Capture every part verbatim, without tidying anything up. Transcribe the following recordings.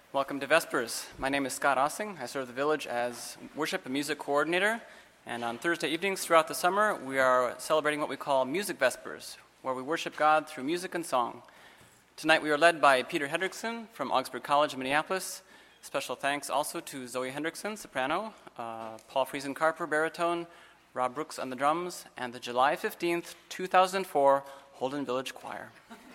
Welcome to Vespers. My name is Scott Ossing. I serve the village as worship and music coordinator. And on Thursday evenings throughout the summer, we are celebrating what we call Music Vespers, where we worship God through music and song. Tonight we are led by Peter Hendrickson from Augsburg College in Minneapolis. Special thanks also to Zoe Hendrickson, soprano, uh, Paul Friesen-Carper, baritone, Rob Brooks on the drums, and the July fifteenth, two thousand four Holden Village Choir.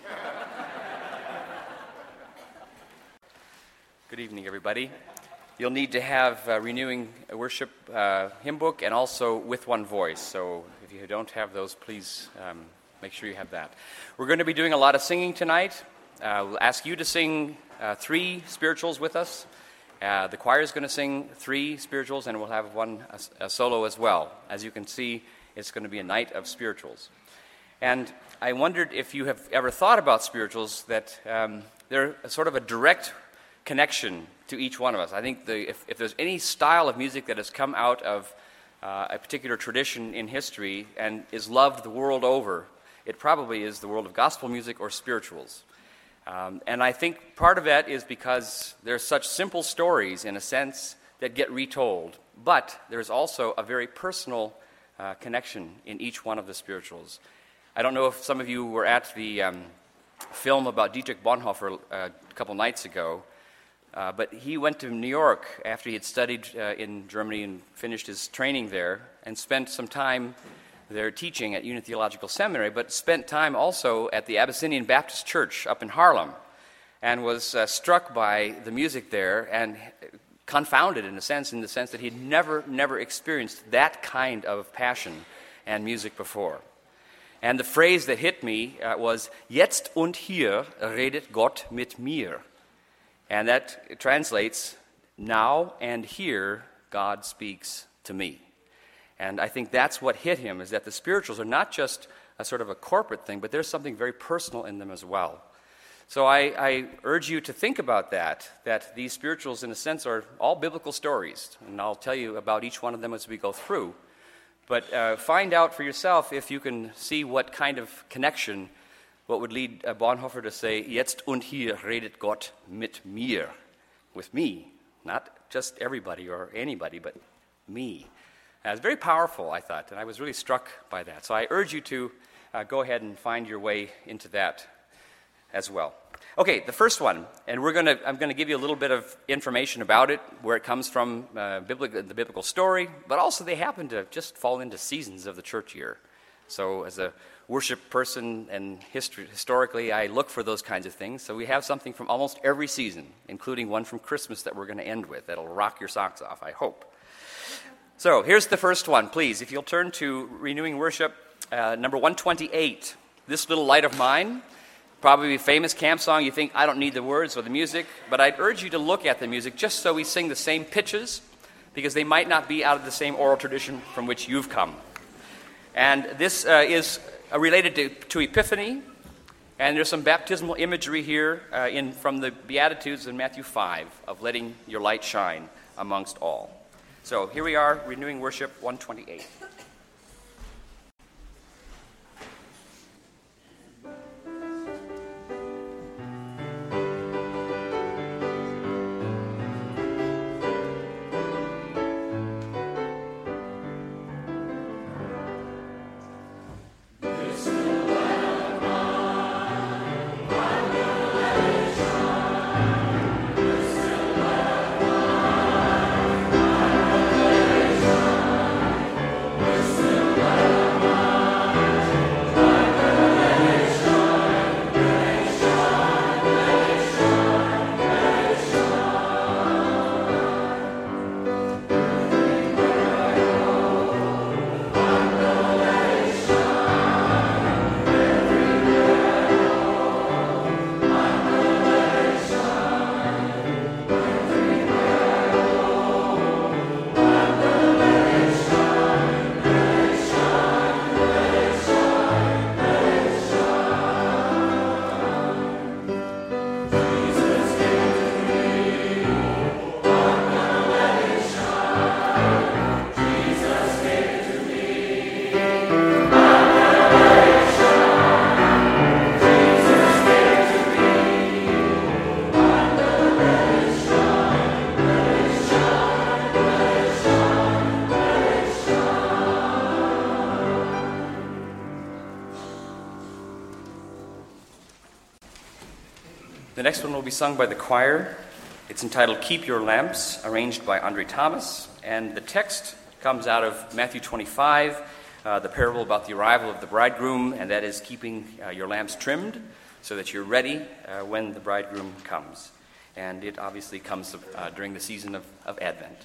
Good evening, everybody. You'll need to have uh, Renewing Worship uh, hymn book and also With One Voice. So if you don't have those, please um, make sure you have that. We're going to be doing a lot of singing tonight. Uh, we'll ask you to sing uh, three spirituals with us. Uh, the choir is going to sing three spirituals, and we'll have one a, a solo as well. As you can see, it's going to be a night of spirituals. And I wondered if you have ever thought about spirituals, that um, they're a sort of a direct connection to each one of us. I think the, if, if there's any style of music that has come out of uh, a particular tradition in history and is loved the world over, it probably is the world of gospel music or spirituals. Um, and I think part of that is because there's such simple stories, in a sense, that get retold. But there's also a very personal uh, connection in each one of the spirituals. I don't know if some of you were at the um, film about Dietrich Bonhoeffer uh, a couple nights ago. Uh, but he went to New York after he had studied uh, in Germany and finished his training there, and spent some time there teaching at Union Theological Seminary, but spent time also at the Abyssinian Baptist Church up in Harlem, and was uh, struck by the music there and confounded, in a sense, in the sense that he'd never, never experienced that kind of passion and music before. And the phrase that hit me uh, was, "Jetzt und hier redet Gott mit mir." And that translates, "Now and here, God speaks to me." And I think that's what hit him, is that the spirituals are not just a sort of a corporate thing, but there's something very personal in them as well. So I, I urge you to think about that, that these spirituals, in a sense, are all biblical stories. And I'll tell you about each one of them as we go through. But uh, find out for yourself if you can see what kind of connection, what would lead uh, Bonhoeffer to say, "Jetzt und hier redet Gott mit mir," with me, not just everybody or anybody, but me. Uh, it's very powerful, I thought, and I was really struck by that. So I urge you to uh, go ahead and find your way into that as well. Okay, the first one, and we're going to I'm going to give you a little bit of information about it, where it comes from, uh, biblical, the biblical story, but also they happen to just fall into seasons of the church year. So as a worship person and history, historically, I look for those kinds of things. So we have something from almost every season, including one from Christmas that we're going to end with. That'll rock your socks off, I hope. So here's the first one, please. If you'll turn to Renewing Worship, uh, number one twenty-eight. "This Little Light of Mine," probably a famous camp song. You think, I don't need the words or the music, but I'd urge you to look at the music just so we sing the same pitches, because they might not be out of the same oral tradition from which you've come. And this uh, is uh, related to, to Epiphany, and there's some baptismal imagery here uh, in from the Beatitudes in Matthew five of letting your light shine amongst all. So here we are, Renewing Worship one twenty-eight. Thank next one will be sung by the choir. It's entitled Keep Your Lamps, arranged by Andre Thomas. And the text comes out of Matthew twenty-five, uh, the parable about the arrival of the bridegroom, and that is keeping uh, your lamps trimmed so that you're ready uh, when the bridegroom comes. And it obviously comes uh, during the season of, of Advent.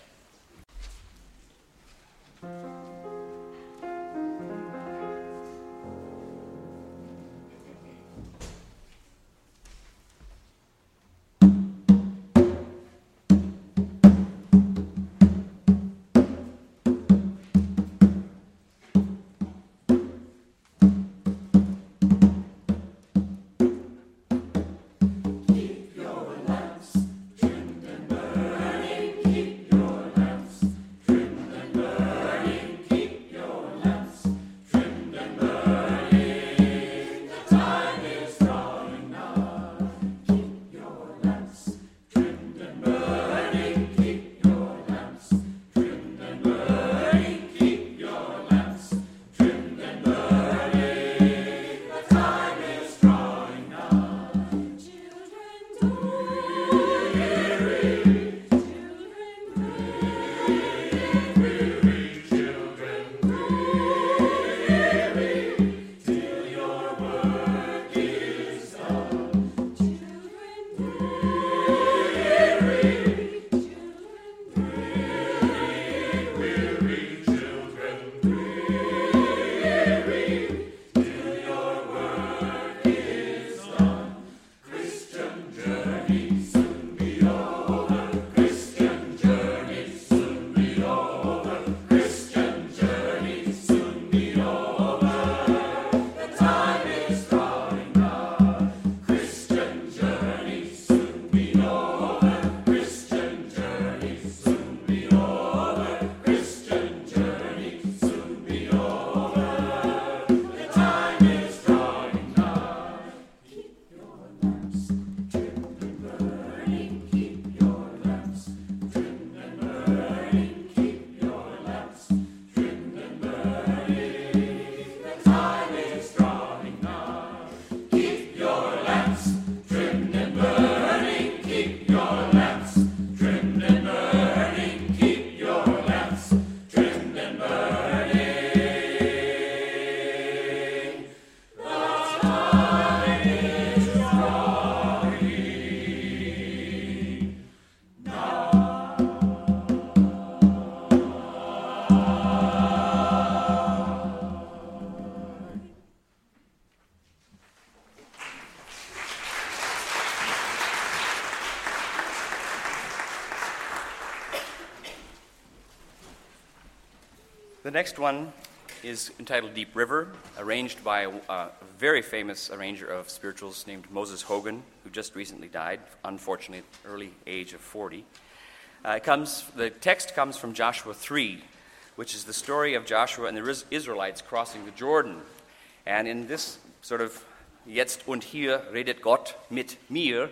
The next one is entitled Deep River, arranged by a, a very famous arranger of spirituals named Moses Hogan, who just recently died, unfortunately at the early age of forty. Uh, it comes, the text comes from Joshua three, which is the story of Joshua and the Israelites crossing the Jordan. And in this sort of Jetzt und hier redet Gott mit mir,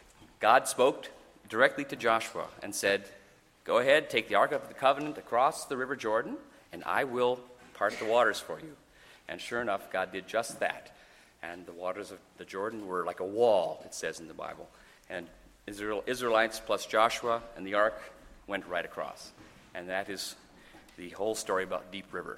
God spoke directly to Joshua and said, go ahead, take the Ark of the Covenant across the River Jordan, and I will part the waters for you. And sure enough, God did just that. And the waters of the Jordan were like a wall, it says in the Bible. And Israel, Israelites plus Joshua and the Ark went right across. And that is the whole story about Deep River.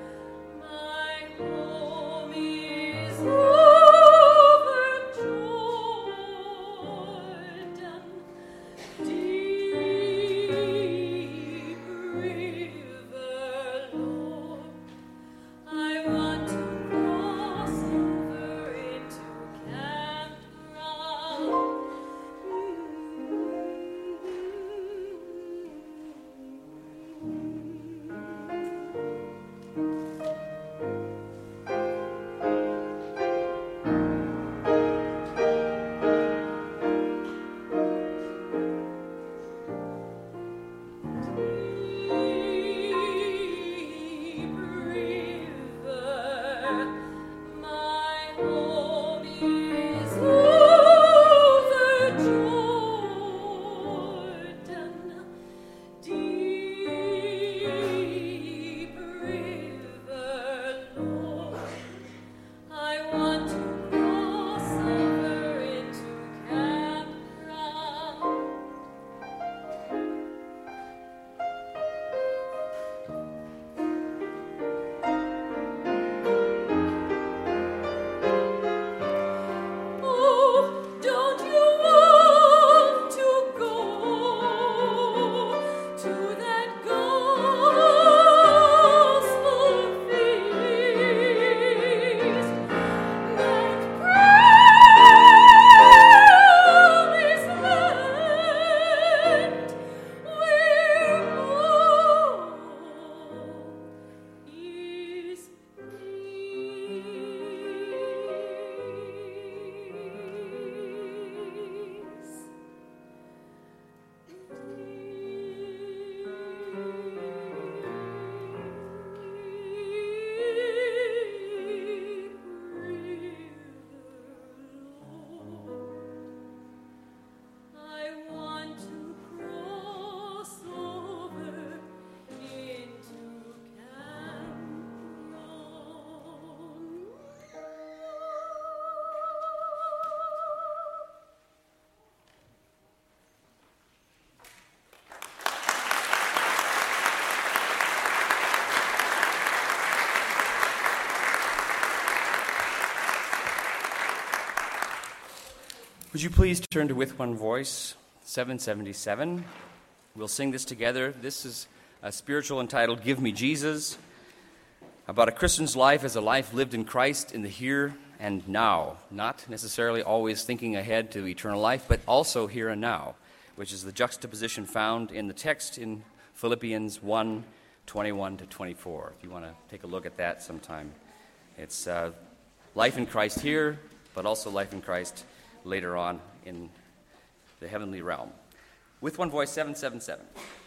My home is overjoyed. Would you please turn to With One Voice, seven seventy-seven. We'll sing this together. This is a spiritual entitled Give Me Jesus, about a Christian's life as a life lived in Christ in the here and now, not necessarily always thinking ahead to eternal life, but also here and now, which is the juxtaposition found in the text in Philippians one, twenty-one to twenty-four. If you want to take a look at that sometime. It's uh, life in Christ here, but also life in Christ later on in the heavenly realm. With One Voice, seven seventy-seven.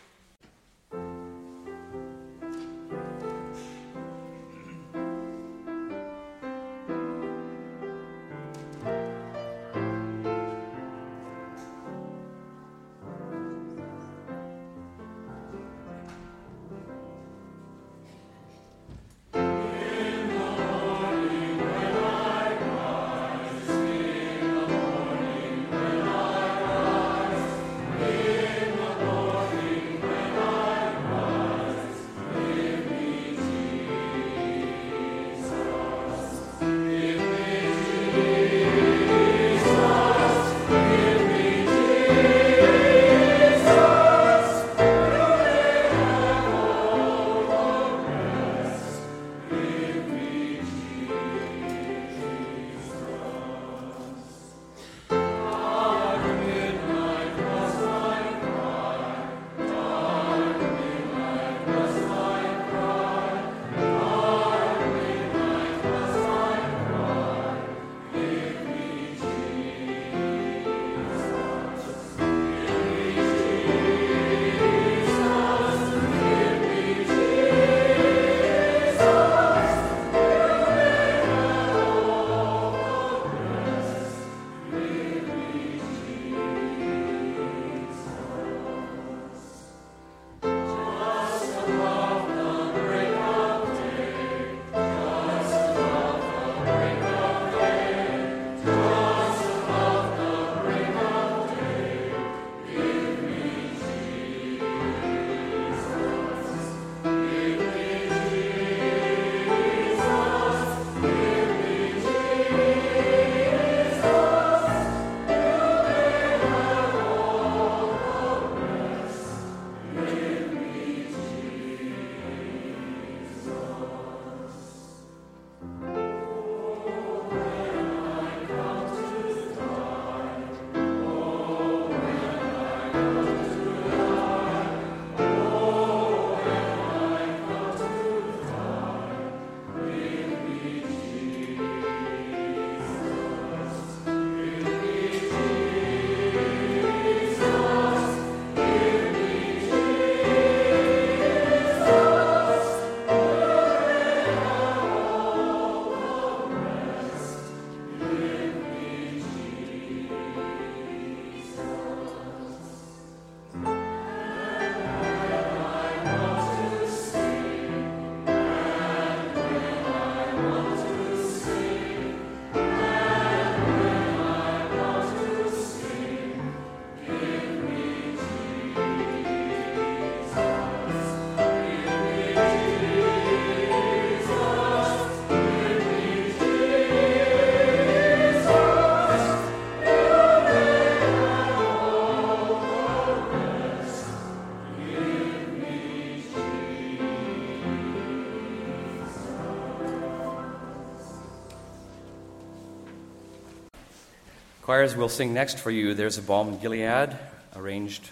Choirs will sing next for you, There's a Balm in Gilead, arranged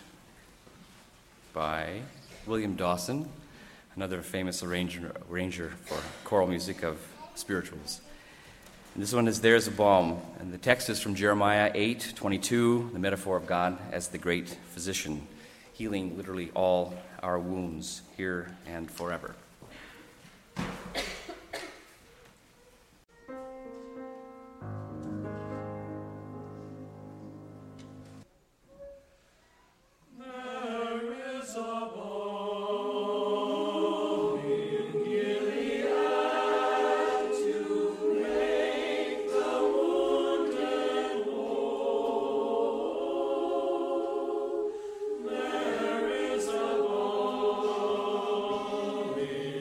by William Dawson, another famous arranger, arranger for choral music of spirituals. And this one is There's a Balm, and the text is from Jeremiah eight twenty-two, the metaphor of God as the great physician, healing literally all our wounds here and forever. There is a balm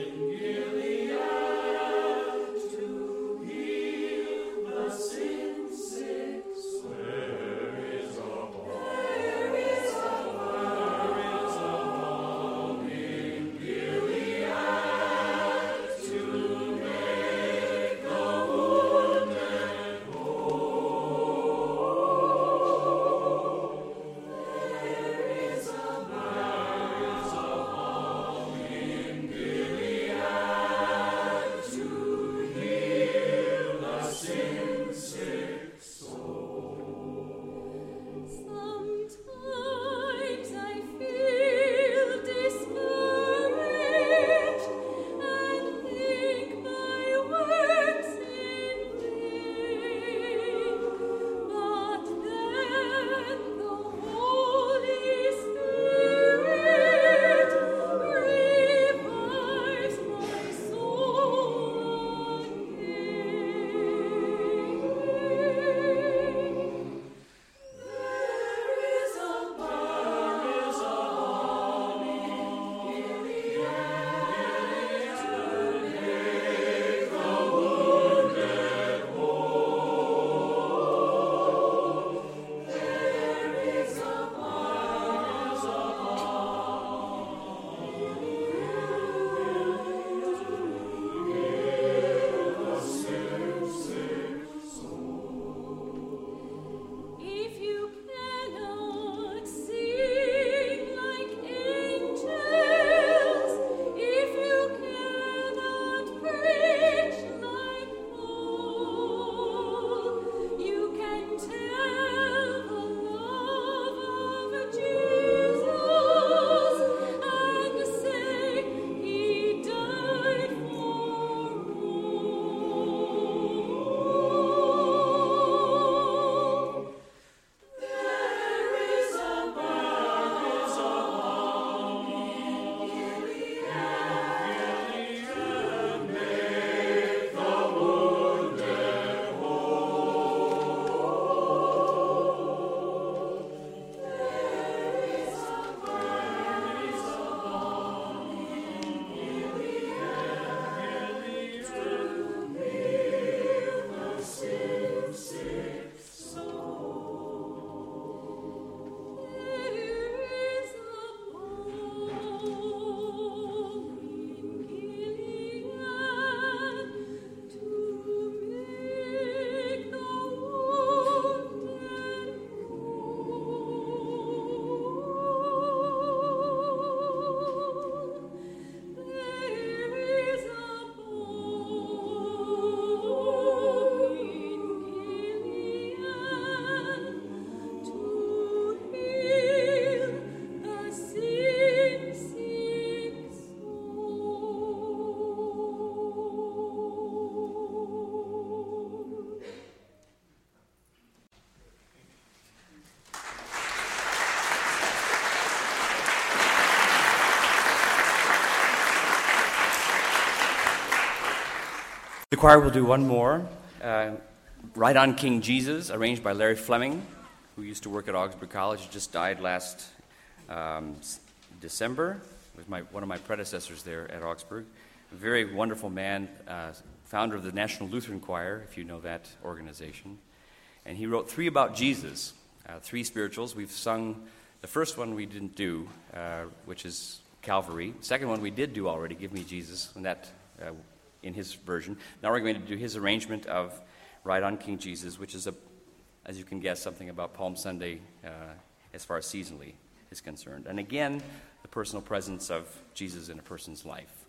The choir will do one more, uh, Ride on King Jesus, arranged by Larry Fleming, who used to work at Augsburg College. He just died last um, December. He was my, one of my predecessors there at Augsburg. A very wonderful man, uh, founder of the National Lutheran Choir, if you know that organization. And he wrote three about Jesus, uh, three spirituals. We've sung the first one we didn't do, uh, which is Calvary. The second one we did do already, Give Me Jesus, and that uh, in his version. Now we're going to do his arrangement of Ride on King Jesus, which is, a, as you can guess, something about Palm Sunday uh, as far as seasonally is concerned. And again, the personal presence of Jesus in a person's life.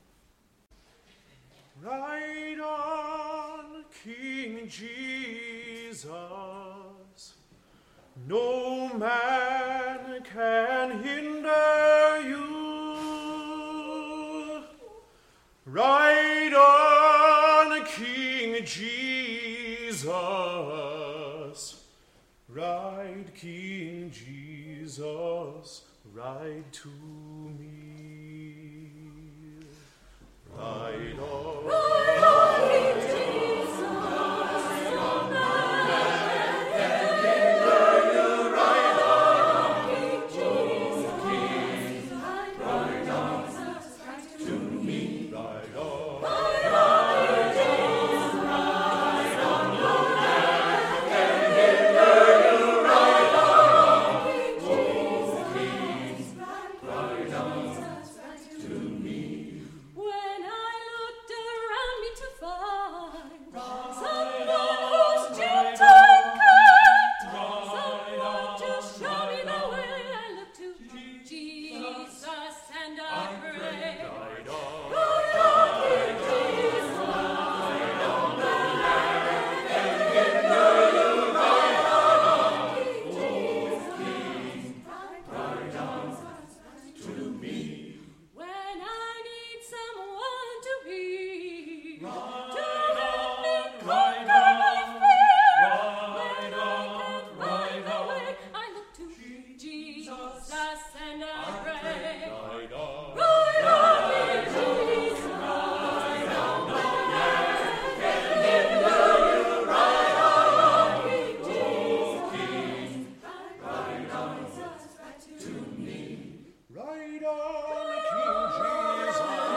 Ride on, King Jesus, no man can hinder you. Ride on, King Jesus, ride, King Jesus, ride to me. Ride on. Ride on, King Jesus, no man can hinder you. Ride on, King Jesus, ride on, Jesus, to me. Ride on. Ride on, King Jesus, ride on, no man can hinder you. Ride on, King Jesus, ride on, Jesus, to me. When I looked around me to find someone who's gentle and kind, someone to show me the way, I looked to Jesus and I prayed. Ride on, King Jesus, ride on, no man can hinder you. Ride on, King Jesus, ride on, to me. When I need someone to hear, to help me conquer my fear, when I can't find the way, I look to Jesus and I pray. Ride on. Ride on, King Jesus, ride on, no man can hinder you. Ride on, King Jesus, ride on, Jesus, to me. Ride on, King Jesus.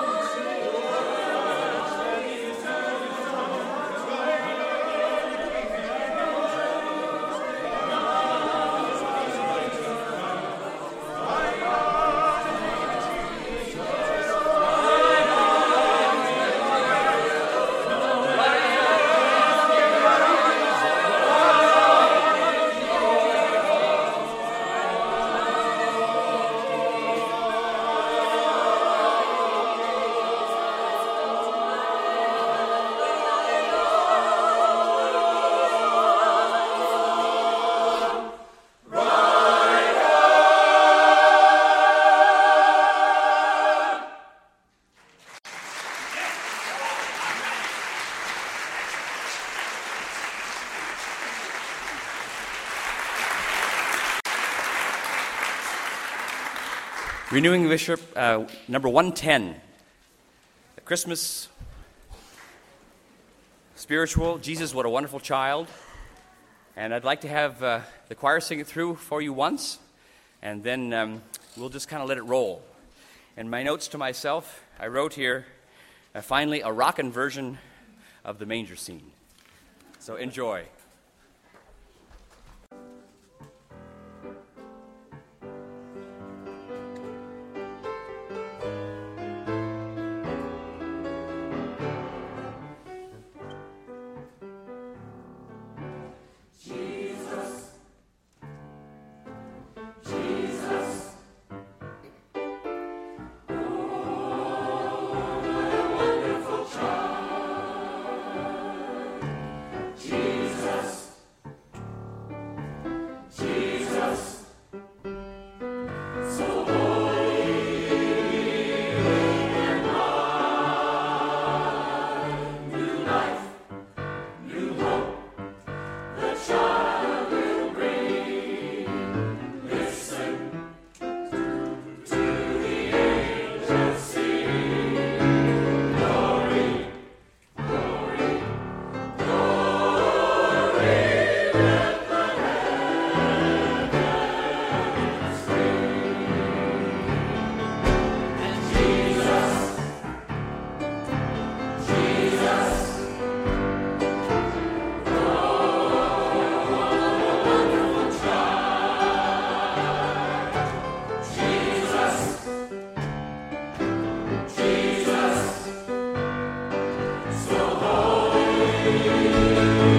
Renewing Bishop, uh, number one ten, the Christmas spiritual, Jesus, What a Wonderful Child. And I'd like to have uh, the choir sing it through for you once, and then um, we'll just kind of let it roll. In my notes to myself, I wrote here, uh, finally, a rockin' version of the manger scene. So enjoy. Jesus. King